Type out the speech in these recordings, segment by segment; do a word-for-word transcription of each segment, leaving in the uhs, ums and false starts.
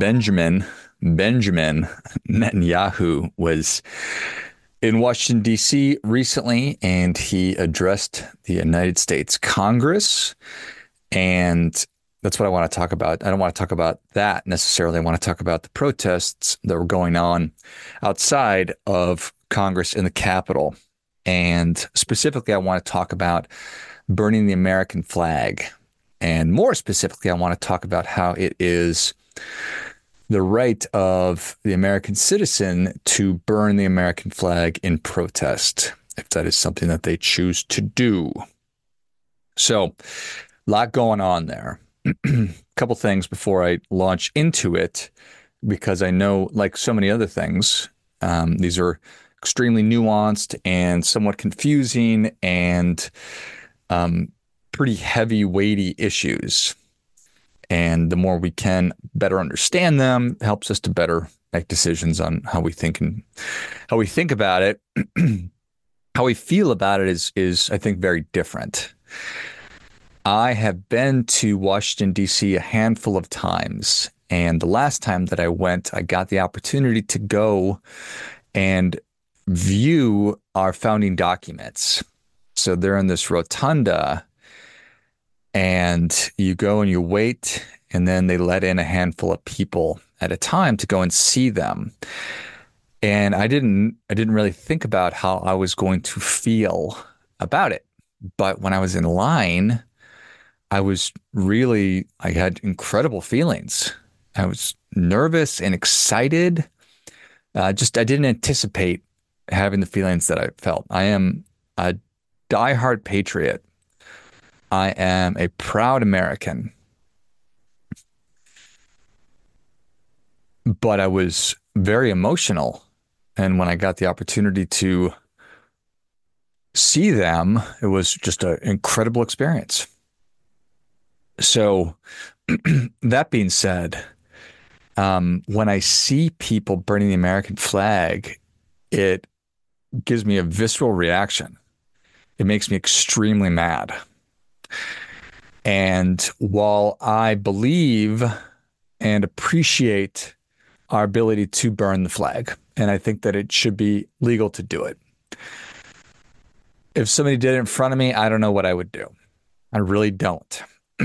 Benjamin Benjamin Netanyahu was in Washington, D C recently, and he addressed the United States Congress. And that's what I want to talk about. I don't want to talk about that necessarily. I want to talk about the protests that were going on outside of Congress in the Capitol. And specifically, I want to talk about burning the American flag. And more specifically, I want to talk about how it is the right of the American citizen to burn the American flag in protest, if that is something that they choose to do. So, a lot going on there. A couple things before I launch into it, because I know, like so many other things, um, these are extremely nuanced and somewhat confusing and um, pretty heavy, weighty issues. And the more we can better understand them, helps us to better make decisions on how we think and how we think about it. How we feel about it is, is I think, very different. I have been to Washington, D C a handful of times. And the last time that I went, I got the opportunity to go and view our founding documents. So they're in this rotunda, and you go and you wait, and then they let in a handful of people at a time to go and see them. And I didn't, I didn't really think about how I was going to feel about it. But when I was in line, I was really, I had incredible feelings. I was nervous and excited. Uh, just, I didn't anticipate having the feelings that I felt. I am a diehard patriot. I am a proud American. But I was very emotional. And when I got the opportunity to see them, it was just an incredible experience. So that being said, um, when I see people burning the American flag, it gives me a visceral reaction. It makes me extremely mad. And while I believe and appreciate our ability to burn the flag, and I think that it should be legal to do it, if somebody did it in front of me, I don't know what I would do. I really don't.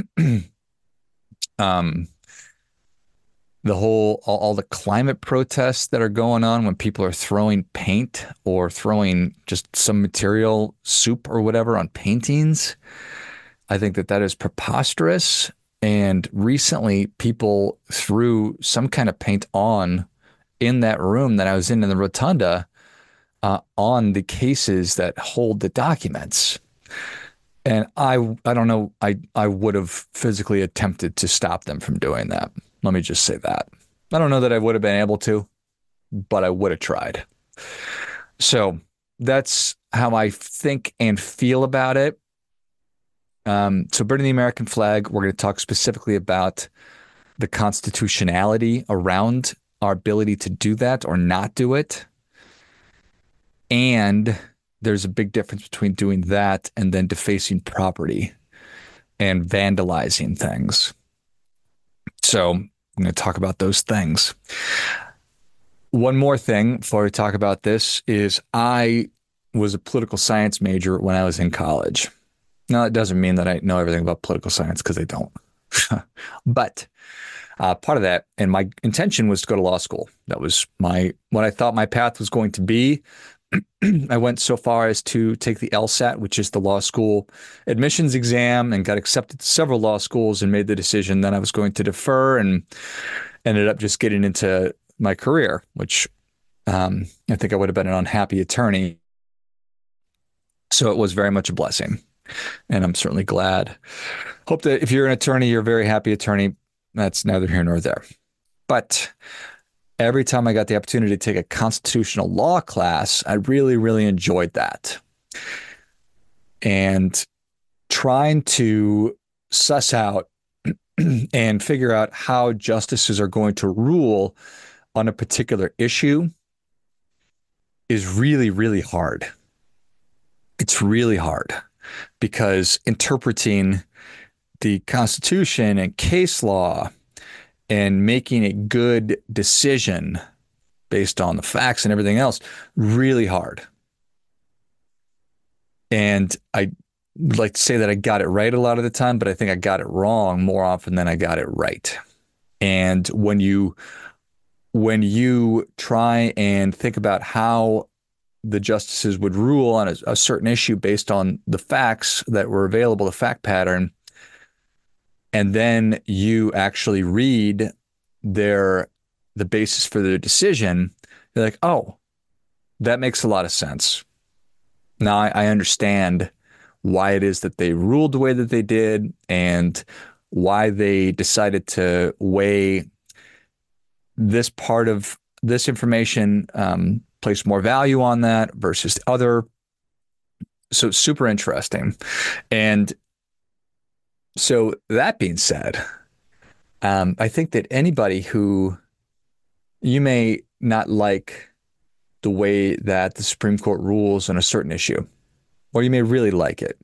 um, the whole, all, all the climate protests that are going on when people are throwing paint or throwing just some material, soup or whatever, on paintings, I think that that is preposterous. And recently, people threw some kind of paint on in that room that I was in in the rotunda uh, on the cases that hold the documents. And I, I don't know, I, I would have physically attempted to stop them from doing that. Let me just say that. I don't know that I would have been able to, but I would have tried. So that's how I think and feel about it. Um, so burning the American flag, we're going to talk specifically about the constitutionality around our ability to do that or not do it. And there's a big difference between doing that and then defacing property and vandalizing things. So I'm going to talk about those things. One more thing before we talk about this is I was a political science major when I was in college. Now, it doesn't mean that I know everything about political science, because I don't. But uh, part of that, and my intention was to go to law school. That was my what I thought my path was going to be. I went so far as to take the LSAT, which is the law school admissions exam, and got accepted to several law schools and made the decision that I was going to defer, and ended up just getting into my career, which um, I think I would have been an unhappy attorney. So it was very much a blessing. And I'm certainly glad. Hope that if you're an attorney, you're a very happy attorney. That's neither here nor there. But every time I got the opportunity to take a constitutional law class, I really, really enjoyed that. And trying to suss out and figure out how justices are going to rule on a particular issue is really, really hard. It's really hard. Because interpreting the Constitution and case law and making a good decision based on the facts and everything else really hard. And I would like to say that I got it right a lot of the time, but I think I got it wrong more often than I got it right. And when you when you try and think about how the justices would rule on a, a certain issue based on the facts that were available, the fact pattern, and then you actually read their the basis for their decision, you're like, oh, that makes a lot of sense. Now I, I understand why it is that they ruled the way that they did and why they decided to weigh this part of this information, um, place more value on that versus the other. So it's super interesting. And so that being said, um, I think that anybody who you may not like the way that the Supreme Court rules on a certain issue, or you may really like it,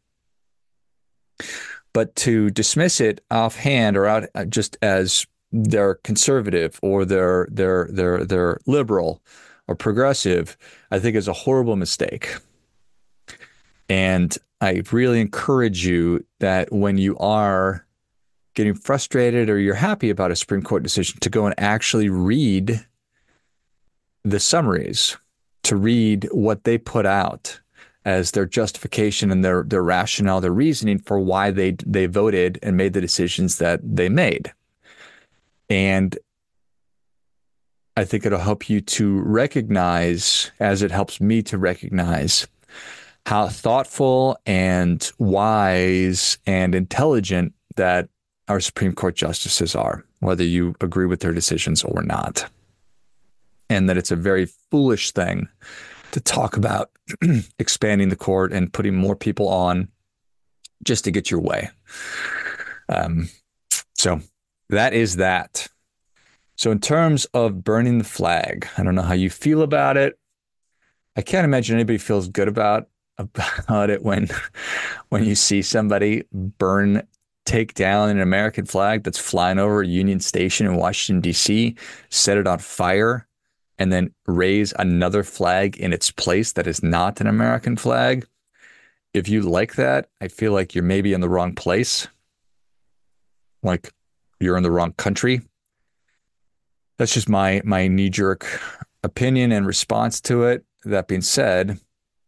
but to dismiss it offhand or out just as they're conservative or they're they're they're they're liberal or progressive, I think is a horrible mistake. And I really encourage you that when you are getting frustrated or you're happy about a Supreme Court decision, to go and actually read the summaries, to read what they put out as their justification and their their rationale, their reasoning for why they they voted and made the decisions that they made. And I think it'll help you to recognize, as it helps me to recognize, how thoughtful and wise and intelligent that our Supreme Court justices are, whether you agree with their decisions or not. And that it's a very foolish thing to talk about expanding the court and putting more people on just to get your way. Um, so that is that. So in terms of burning the flag, I don't know how you feel about it. I can't imagine anybody feels good about about it when when you see somebody burn, take down an American flag that's flying over Union Station in Washington, D C, set it on fire, and then raise another flag in its place that is not an American flag. If you like that, I feel like you're maybe in the wrong place. Like you're in the wrong country. That's just my my knee-jerk opinion and response to it. That being said,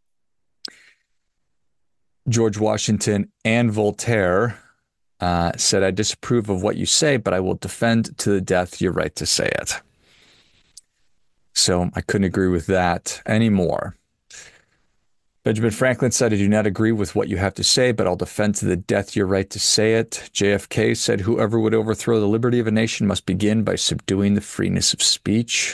George Washington and Voltaire uh, said, I disapprove of what you say, but I will defend to the death your right to say it. So I couldn't agree with that anymore. Benjamin Franklin said, I do not agree with what you have to say, but I'll defend to the death your right to say it. J F K said, whoever would overthrow the liberty of a nation must begin by subduing the freeness of speech.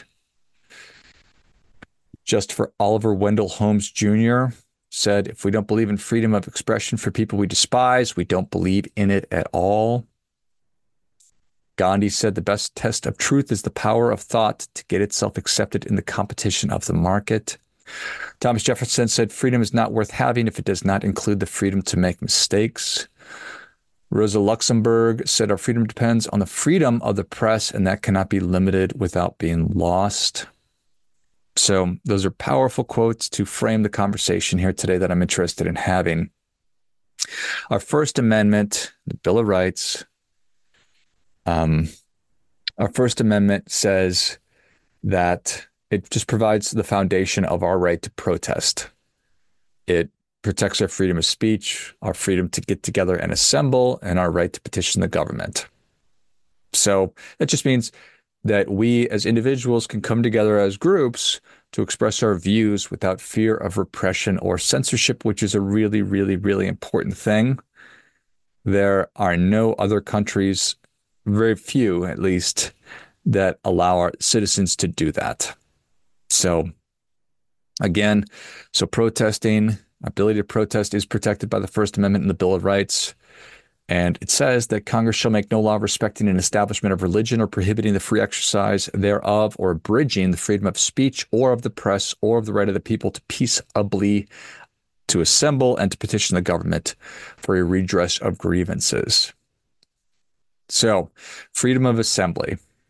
Just for Oliver Wendell Holmes Junior said, if we don't believe in freedom of expression for people we despise, we don't believe in it at all. Gandhi said, the best test of truth is the power of thought to get itself accepted in the competition of the market. Thomas Jefferson said, freedom is not worth having if it does not include the freedom to make mistakes. Rosa Luxemburg said, our freedom depends on the freedom of the press, and that cannot be limited without being lost. So those are powerful quotes to frame the conversation here today that I'm interested in having. Our First Amendment, the Bill of Rights, um, our First Amendment says that it just provides the foundation of our right to protest. It protects our freedom of speech, our freedom to get together and assemble, and our right to petition the government. So that just means that we as individuals can come together as groups to express our views without fear of repression or censorship, which is a really, really, really important thing. There are no other countries, very few at least, that allow our citizens to do that. So again, so protesting, ability to protest is protected by the First Amendment and the Bill of Rights. And it says that Congress shall make no law respecting an establishment of religion or prohibiting the free exercise thereof or abridging the freedom of speech or of the press or of the right of the people to peaceably to assemble and to petition the government for a redress of grievances. So freedom of assembly.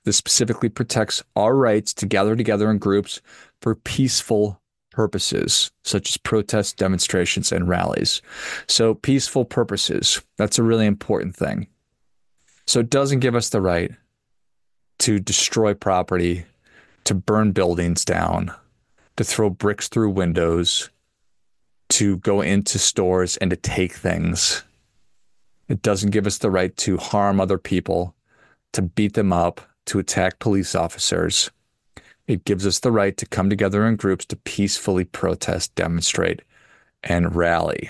This specifically protects our rights to gather together in groups for peaceful purposes, such as protests, demonstrations, and rallies. So peaceful purposes, that's a really important thing. So it doesn't give us the right to destroy property, to burn buildings down, to throw bricks through windows, to go into stores and to take things. It doesn't give us the right to harm other people, to beat them up, to attack police officers. It gives us the right to come together in groups to peacefully protest, demonstrate, and rally.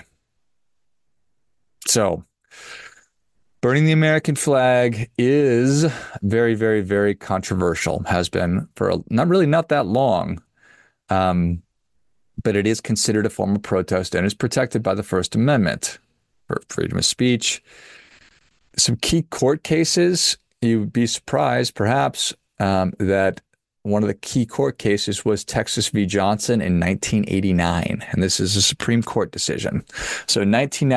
So, burning the American flag is very, very, very controversial, has been for a, not really not that long. Um, but it is considered a form of protest and is protected by the First Amendment for freedom of speech. Some key court cases, you'd be surprised perhaps um, that one of the key court cases was Texas v. Johnson in nineteen eighty-nine, and this is a Supreme Court decision. So in nineteen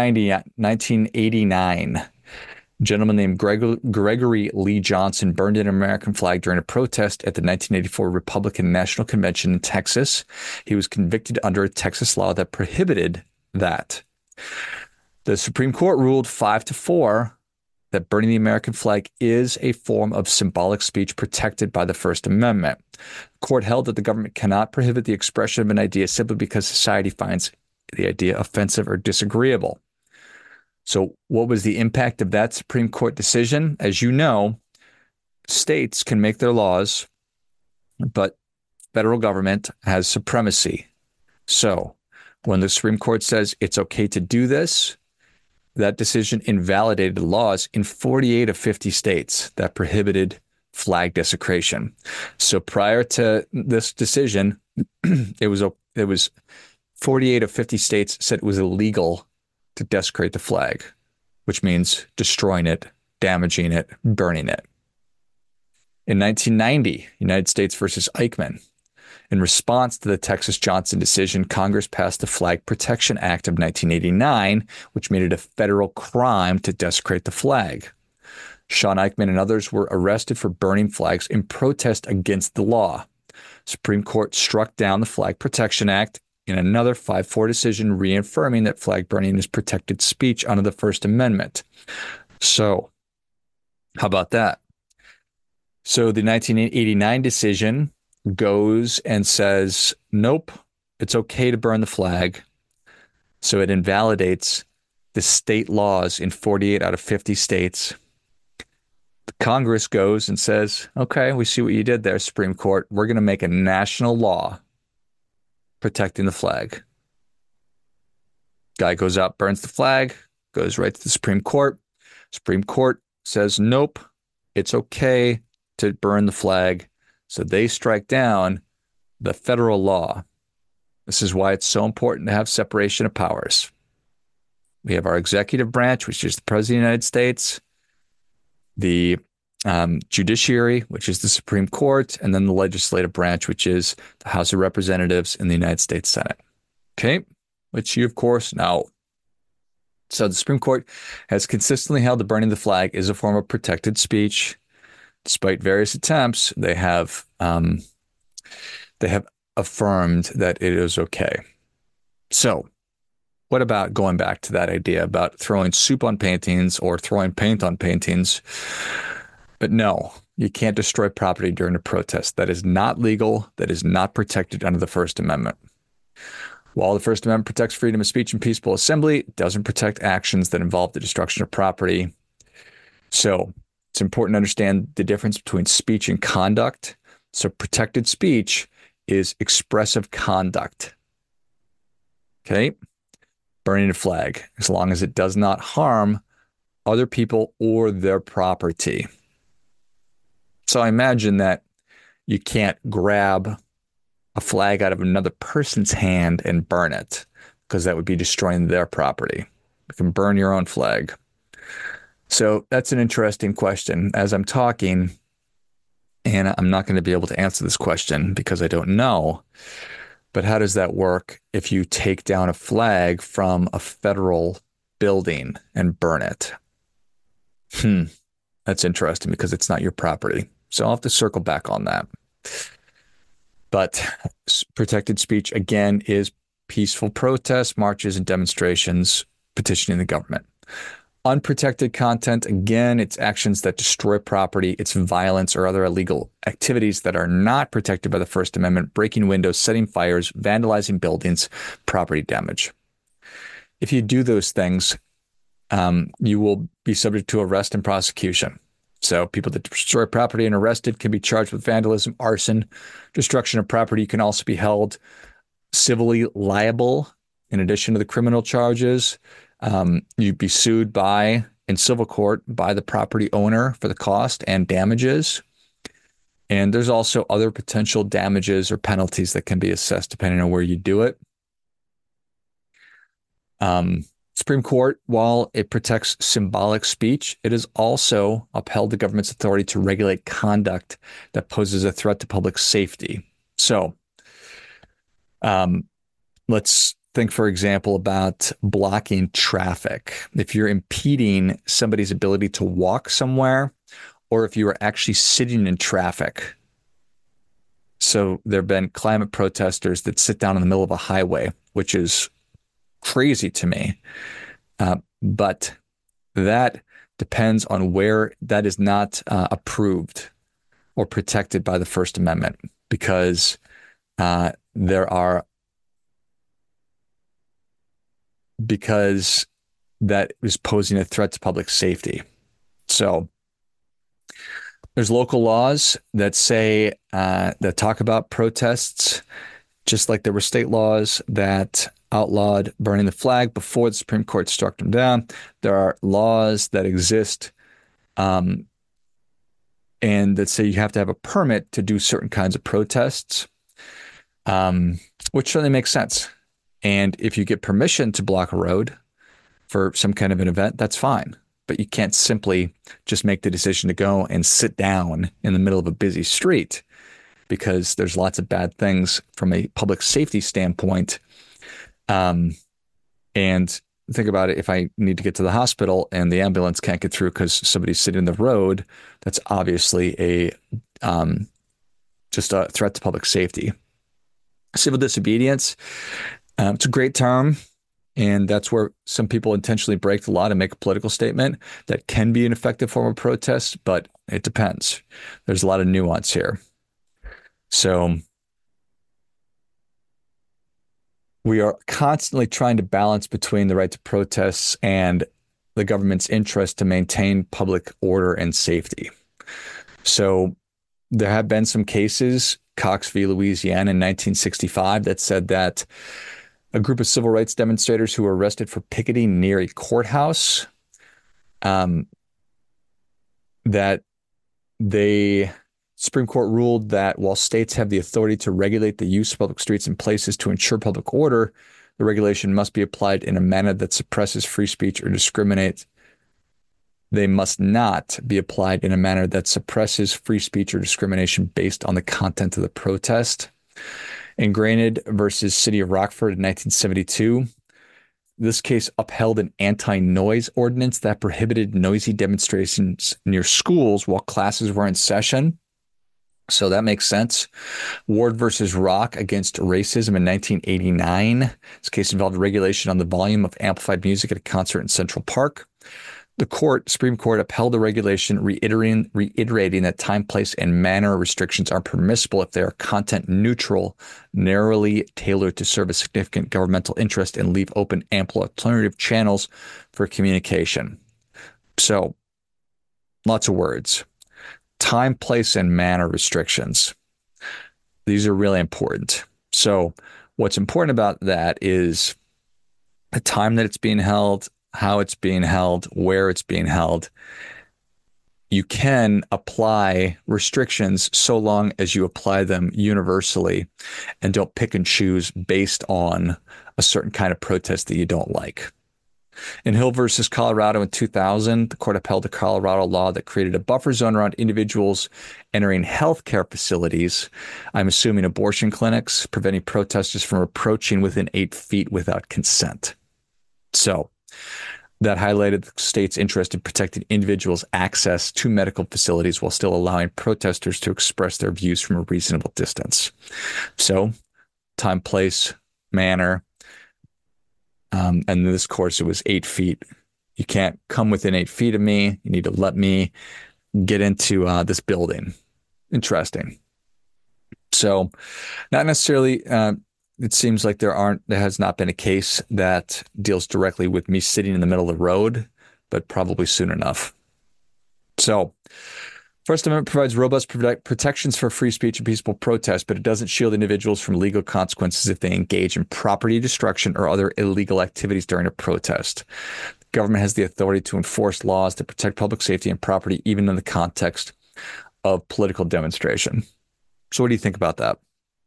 eighty-nine, a gentleman named Greg- Gregory Lee Johnson burned an American flag during a protest at the nineteen eighty-four Republican National Convention in Texas. He was convicted under a Texas law that prohibited that. The Supreme Court ruled five to four that burning the American flag is a form of symbolic speech protected by the First Amendment. The court held that the government cannot prohibit the expression of an idea simply because society finds the idea offensive or disagreeable. So what was the impact of that Supreme Court decision? As you know, states can make their laws, but federal government has supremacy. So when the Supreme Court says it's okay to do this, that decision invalidated laws in forty-eight of fifty states that prohibited flag desecration. So prior to this decision, it was a, it was forty-eight of fifty states said it was illegal to desecrate the flag, which means destroying it, damaging it, burning it. In nineteen ninety, United States versus Eichmann, in response to the Texas Johnson decision, Congress passed the Flag Protection Act of nineteen eighty-nine, which made it a federal crime to desecrate the flag. Sean Eichmann and others were arrested for burning flags in protest against the law. Supreme Court struck down the Flag Protection Act in another five four decision, reaffirming that flag burning is protected speech under the First Amendment. So, how about that? So the nineteen eighty-nine decision goes and says, nope, it's okay to burn the flag. So it invalidates the state laws in forty-eight out of fifty states. The Congress goes and says, okay, we see what you did there, Supreme Court. We're going to make a national law protecting the flag. Guy goes out, burns the flag, goes right to the Supreme Court. Supreme Court says, nope, it's okay to burn the flag. So they strike down the federal law. This is why it's so important to have separation of powers. We have our executive branch, which is the President of the United States, the um, judiciary, which is the Supreme Court, and then the legislative branch, which is the House of Representatives and the United States Senate. Okay, which you, of course, know. So the Supreme Court has consistently held the burning of the flag is a form of protected speech. Despite various attempts, they have um, they have affirmed that it is okay. So what about going back to that idea about throwing soup on paintings or throwing paint on paintings? But no, you can't destroy property during a protest. That is not legal. That is not protected under the First Amendment. While the First Amendment protects freedom of speech and peaceful assembly, it doesn't protect actions that involve the destruction of property. So it's important to understand the difference between speech and conduct. So protected speech is expressive conduct. Okay? Burning a flag, as long as it does not harm other people or their property. So I imagine that you can't grab a flag out of another person's hand and burn it, because that would be destroying their property. You can burn your own flag. So that's an interesting question. As I'm talking, and I'm not going to be able to answer this question because I don't know, but how does that work if you take down a flag from a federal building and burn it? Hmm, that's interesting because it's not your property. So I'll have to circle back on that. But protected speech, again, is peaceful protests, marches, and demonstrations petitioning the government. Unprotected content, again, it's actions that destroy property, it's violence or other illegal activities that are not protected by the First Amendment, breaking windows, setting fires, vandalizing buildings, property damage. If you do those things, um, you will be subject to arrest and prosecution. So people that destroy property and arrested can be charged with vandalism, arson, destruction of property. You can also be held civilly liable in addition to the criminal charges. Um, you'd be sued by, in civil court, by the property owner for the cost and damages. And there's also other potential damages or penalties that can be assessed depending on where you do it. Um, Supreme Court, while it protects symbolic speech, it has also upheld the government's authority to regulate conduct that poses a threat to public safety. So um, let's think, for example, about blocking traffic. If you're impeding somebody's ability to walk somewhere, or if you are actually sitting in traffic. So there have been climate protesters that sit down in the middle of a highway, which is crazy to me. Uh, but that depends on where that is not uh, approved or protected by the First Amendment, because uh, there are because that is posing a threat to public safety. So there's local laws that say uh, that talk about protests, just like there were state laws that outlawed burning the flag before the Supreme Court struck them down. There are laws that exist um, and that say you have to have a permit to do certain kinds of protests, um, which certainly makes sense. And if you get permission to block a road for some kind of an event, that's fine. But you can't simply just make the decision to go and sit down in the middle of a busy street, because there's lots of bad things from a public safety standpoint. Um, and think about it. If I need to get to the hospital and the ambulance can't get through because somebody's sitting in the road, that's obviously a um, just a threat to public safety. Civil disobedience. Um, it's a great term, and that's where some people intentionally break the law to make a political statement. That can be an effective form of protest, but it depends. There's a lot of nuance here. So we are constantly trying to balance between the right to protests and the government's interest to maintain public order and safety. So there have been some cases, Cox v. Louisiana in nineteen sixty-five, that said that a group of civil rights demonstrators who were arrested for picketing near a courthouse, um, that they Supreme Court ruled that while states have the authority to regulate the use of public streets and places to ensure public order, the regulation must be applied in a manner that suppresses free speech or discriminates. They must not be applied in a manner that suppresses free speech or discrimination based on the content of the protest. In Granted versus City of Rockford in nineteen seventy-two, this case upheld an anti-noise ordinance that prohibited noisy demonstrations near schools while classes were in session. So that makes sense. Ward versus Rock against racism in nineteen eighty-nine. This case involved regulation on the volume of amplified music at a concert in Central Park. The court, Supreme Court, upheld the regulation, reiterating, reiterating that time, place, and manner restrictions are permissible if they are content neutral, narrowly tailored to serve a significant governmental interest, and leave open ample alternative channels for communication. So, lots of words. Time, place, and manner restrictions. These are really important. So, what's important about that is the time that it's being held, how it's being held, where it's being held. You can apply restrictions so long as you apply them universally and don't pick and choose based on a certain kind of protest that you don't like. In Hill versus Colorado in two thousand, the court upheld a Colorado law that created a buffer zone around individuals entering healthcare facilities, I'm assuming abortion clinics, preventing protesters from approaching within eight feet without consent. So that highlighted the state's interest in protecting individuals' access to medical facilities while still allowing protesters to express their views from a reasonable distance. So, time, place, manner, um, and in this course, it was eight feet. You can't come within eight feet of me. You need to let me get into uh, this building. Interesting. So, not necessarily. Uh, it seems like there aren't. There has not been a case that deals directly with me sitting in the middle of the road, but probably soon enough. So, First Amendment provides robust protect protections for free speech and peaceful protest, but it doesn't shield individuals from legal consequences if they engage in property destruction or other illegal activities during a protest. The government has the authority to enforce laws that protect public safety and property, even in the context of political demonstration. So what do you think about that?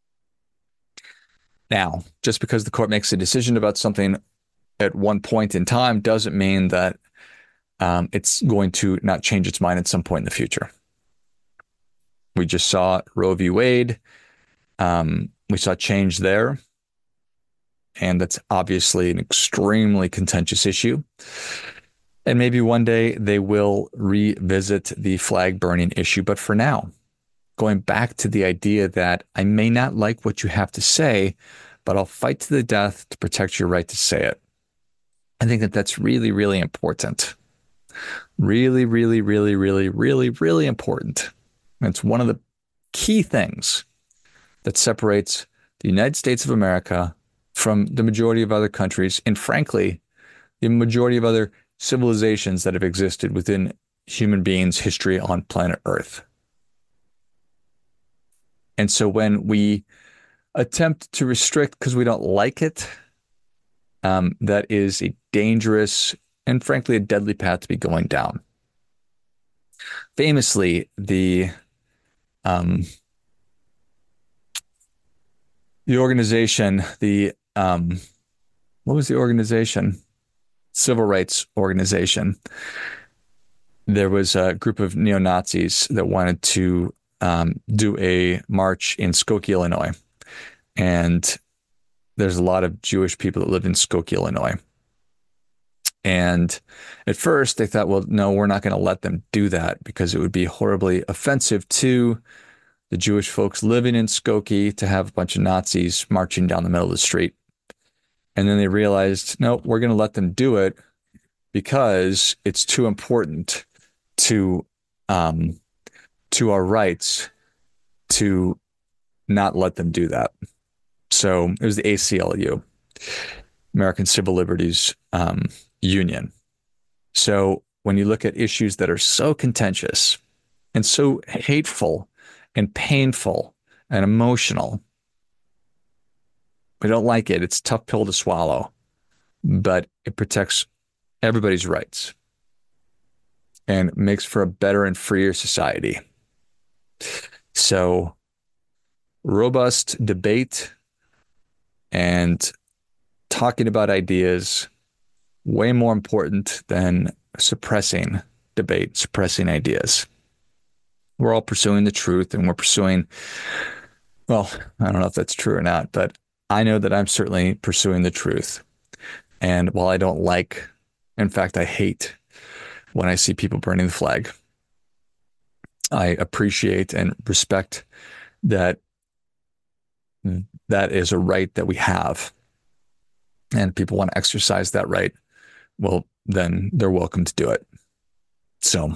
Now, just because the court makes a decision about something at one point in time doesn't mean that um, it's going to not change its mind at some point in the future. We just saw Roe v. Wade. Um, we saw change there. And that's obviously an extremely contentious issue. And maybe one day they will revisit the flag burning issue. But for now, going back to the idea that I may not like what you have to say, but I'll fight to the death to protect your right to say it. I think that that's really, really important. Really, really, really, really, really, really important. It's one of the key things that separates the United States of America from the majority of other countries, and frankly, the majority of other civilizations that have existed within human beings' history on planet Earth. And so when we attempt to restrict because we don't like it, um, that is a dangerous and frankly a deadly path to be going down. Famously, the Um, the organization, the, um, what was the organization? Civil rights organization. There was a group of neo-Nazis that wanted to um, do a march in Skokie, Illinois. And there's a lot of Jewish people that live in Skokie, Illinois. And at first they thought, well, no, we're not going to let them do that because it would be horribly offensive to the Jewish folks living in Skokie to have a bunch of Nazis marching down the middle of the street. And then they realized, no, we're going to let them do it because it's too important to um, to our rights to not let them do that. So it was the A C L U, American Civil Liberties um, Union. So when you look at issues that are so contentious and so hateful and painful and emotional, we don't like it. It's a tough pill to swallow, but it protects everybody's rights and makes for a better and freer society. So robust debate and talking about ideas, way more important than suppressing debate, suppressing ideas. We're all pursuing the truth and we're pursuing, well, I don't know if that's true or not, but I know that I'm certainly pursuing the truth. And while I don't like, in fact, I hate when I see people burning the flag, I appreciate and respect that that is a right that we have. And people want to exercise that right, well, then they're welcome to do it. So,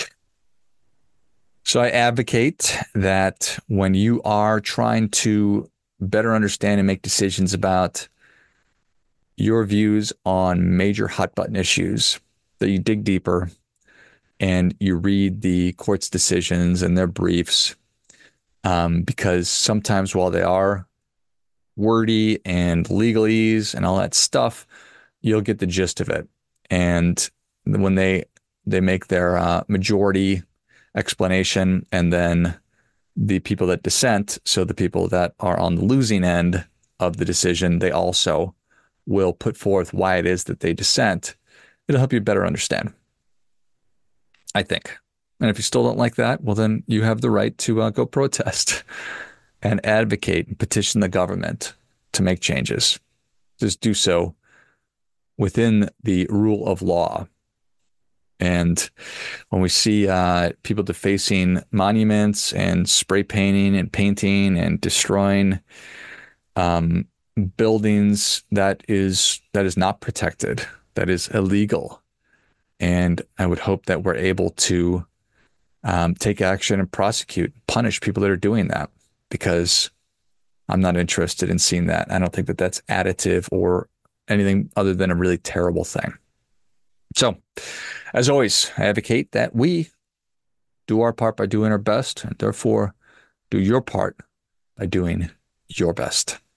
so I advocate that when you are trying to better understand and make decisions about your views on major hot button issues, that you dig deeper and you read the court's decisions and their briefs, um, because sometimes while they are wordy and legalese and all that stuff, you'll get the gist of it. And when they they make their uh, majority explanation, and then the people that dissent, so the people that are on the losing end of the decision, they also will put forth why it is that they dissent. It'll help you better understand, I think. And if you still don't like that, well, then you have the right to uh, go protest and advocate and petition the government to make changes. Just do so within the rule of law. And when we see uh, people defacing monuments and spray painting and painting and destroying um, buildings, that is that is not protected. That is illegal. And I would hope that we're able to um, take action and prosecute, punish people that are doing that, because I'm not interested in seeing that. I don't think that that's additive or anything other than a really terrible thing. So, as always, I advocate that we do our part by doing our best, and therefore do your part by doing your best.